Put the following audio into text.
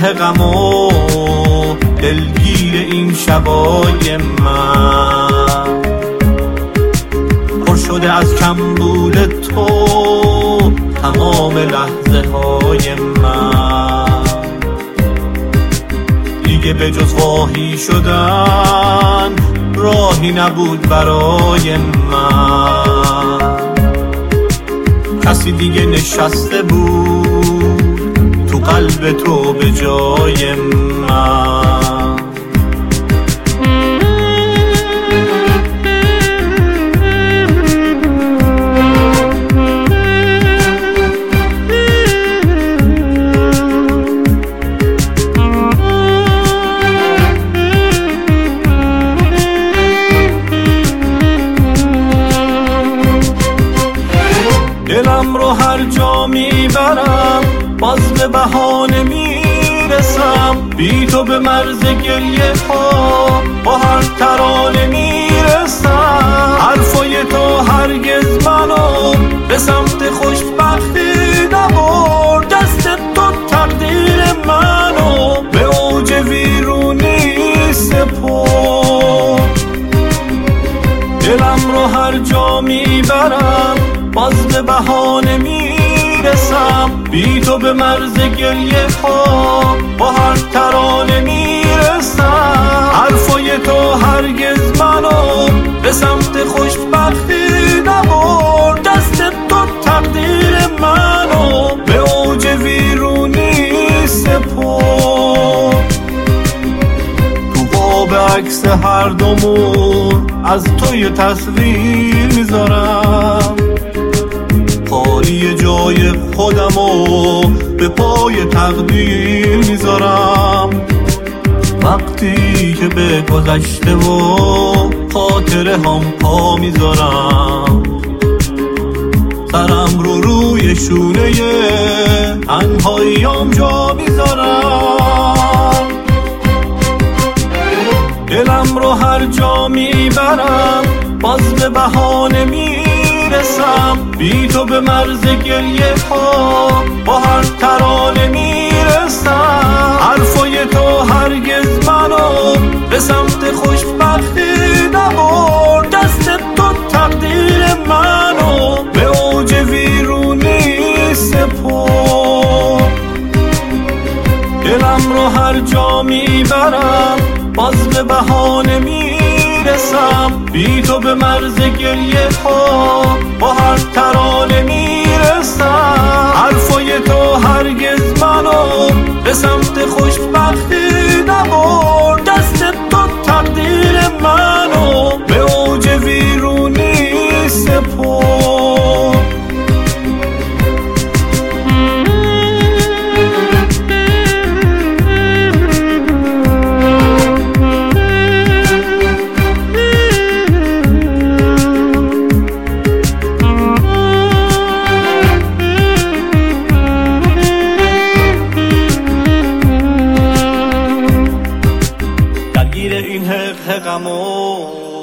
غم و دلگیر این شبای من، پر شده از کمبود تو تمام لحظه های من. دیگه به جز خواهی شدن راهی نبود برای من. کسی دیگه نشسته بود تو قلب تو به جای من. دلم رو هر جا میبرم باز به بهانه میرسم، بی تو به مرز گریه ها با هر ترانه میرسم. حرفای تو هرگز منو به سمت خوشبختی نبرد، دست تو تقدیر منو به اوج ویرونی سپرد. دلم رو هر جا میبرم باز به بهانه میرسم، بی تو به مرز گریه ها با هر ترانه میرسم. حرفای تو هرگز منو به سمت خوشبختی نبرد، دست تو تقدیر منو به اوج ویرونی سپرد. تو قاب عکس هر دومون از تو یه تصویر میذارم، خالی جای خودمو به پای تقدیر میذارم. وقتی که به گذشته و خاطره هم پا میذارم، سرم رو روی شونه تنهاییام جا میذارم. دلم رو هر جا میبرم باز به بهانه میرسم، بی تو به مرز گریه ها با هر ترانه میرسم. حرفای تو هرگز منو به سمت خوشبختی نبرد، دست تو تقدیر منو به اوج ویرونی سپرد. دلم رو هر جا میبرم باز به بهانه میرسم، بی تو به مرز گریه ها با هر ترانه میرسم. حرفای تو هرگز منو به سمت خوشبختی نبرد، دست تو تقدیر منو به اوج ویرونی سپرد. این حق غم و